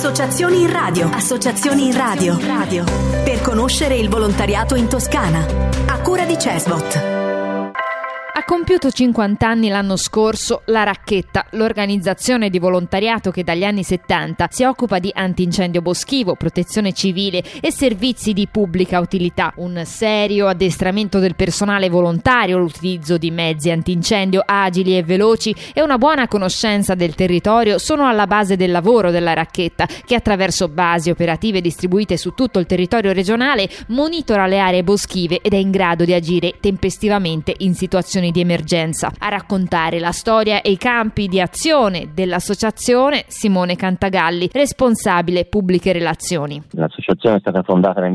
Associazioni in radio. Associazioni in radio. Per conoscere il volontariato in Toscana. A cura di Cesbot. Ha compiuto 50 anni l'anno scorso La Racchetta, l'organizzazione di volontariato che dagli anni 70 si occupa di antincendio boschivo, protezione civile e servizi di pubblica utilità. Un serio addestramento del personale volontario, l'utilizzo di mezzi antincendio agili e veloci e una buona conoscenza del territorio sono alla base del lavoro della Racchetta, che attraverso basi operative distribuite su tutto il territorio regionale monitora le aree boschive ed è in grado di agire tempestivamente in situazioni di emergenza. A raccontare la storia e i campi di azione dell'associazione Simone Cantagalli, responsabile pubbliche relazioni. L'associazione è stata fondata nel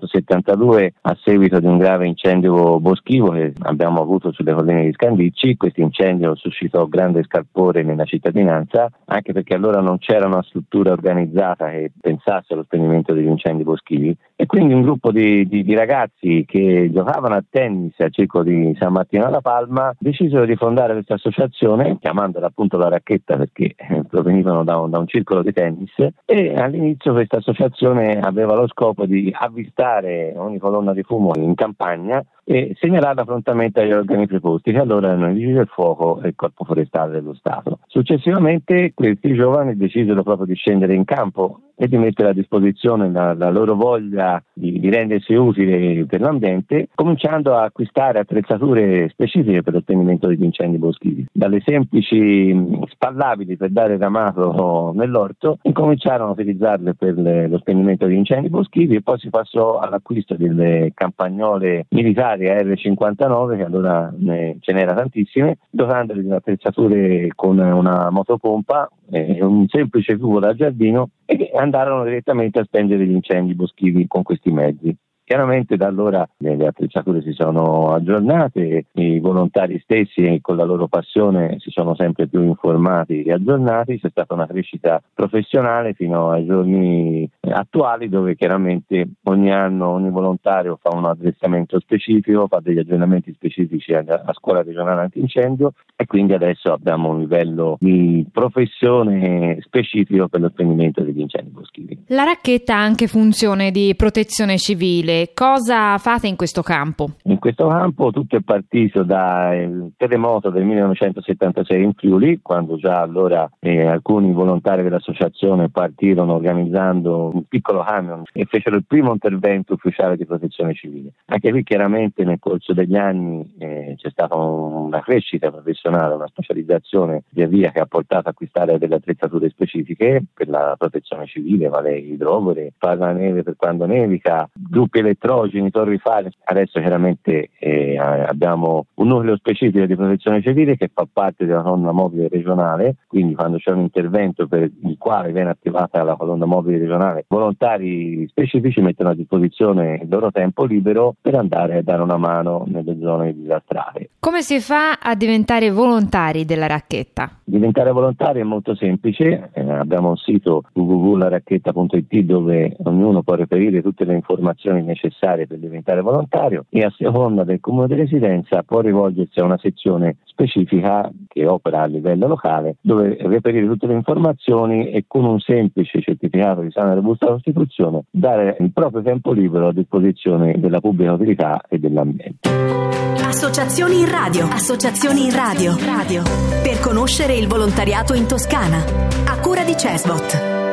1972 a seguito di un grave incendio boschivo che abbiamo avuto sulle colline di Scandicci. Questo incendio suscitò grande scalpore nella cittadinanza, anche perché allora non c'era una struttura organizzata che pensasse allo spegnimento degli incendi boschivi, e quindi un gruppo di ragazzi che giocavano a tennis al circolo di San Martino alla Palma decisero di fondare questa associazione, chiamandola appunto La Racchetta perché provenivano da un circolo di tennis, e all'inizio questa associazione aveva lo scopo di avvistare ogni colonna di fumo in campagna e segnalarla prontamente agli organi preposti, che allora erano i Vigili del Fuoco e il Corpo Forestale dello Stato. Successivamente questi giovani decisero proprio di scendere in campo e di mettere a disposizione la loro voglia di rendersi utili per l'ambiente, cominciando a acquistare attrezzature specifiche per lo spegnimento degli incendi boschivi. Dalle semplici spallabili per dare ramato nell'orto, incominciarono a utilizzarle per lo spegnimento degli incendi boschivi e poi si passò all'acquisto delle campagnole militari AR-59, che allora ce n'era tantissime, dotandole di attrezzature con una motopompa e un semplice tubo da giardino, e che andarono direttamente a spegnere gli incendi boschivi con questi mezzi. Chiaramente da allora le attrezzature si sono aggiornate, i volontari stessi con la loro passione si sono sempre più informati e aggiornati, c'è stata una crescita professionale fino ai giorni attuali, dove chiaramente ogni anno ogni volontario fa un addestramento specifico, fa degli aggiornamenti specifici a scuola regionale antincendio, e quindi adesso abbiamo un livello di professione specifico per lo spegnimento degli incendi boschivi. La Racchetta ha anche funzione di protezione civile. Cosa fate in questo campo? In questo campo tutto è partito dal terremoto del 1976 in Friuli, quando già allora alcuni volontari dell'associazione partirono organizzando un piccolo camion e fecero il primo intervento ufficiale di protezione civile. Anche qui chiaramente nel corso degli anni c'è stata una crescita professionale, una specializzazione via via che ha portato a acquistare delle attrezzature specifiche per la protezione civile, vale idrovore, paraneve per quando nevica, gruppi elettrogeni, torri fari. Adesso chiaramente abbiamo un nucleo specifico di protezione civile che fa parte della colonna mobile regionale, quindi quando c'è un intervento per il quale viene attivata la colonna mobile regionale, volontari specifici mettono a disposizione il loro tempo libero per andare a dare una mano nelle zone disastrate. Come si fa a diventare volontari della Racchetta? Diventare volontari è molto semplice, abbiamo un sito www.laracchetta.it dove ognuno può reperire tutte le informazioni necessarie per diventare volontario, e a seconda del comune di residenza può rivolgersi a una sezione specifica che opera a livello locale, dove reperire tutte le informazioni e con un semplice certificato di sana e robusta costituzione dare il proprio tempo libero a disposizione della pubblica utilità e dell'ambiente. Associazioni in radio. Associazioni in radio. Per conoscere il volontariato in Toscana. A cura di Cesbot.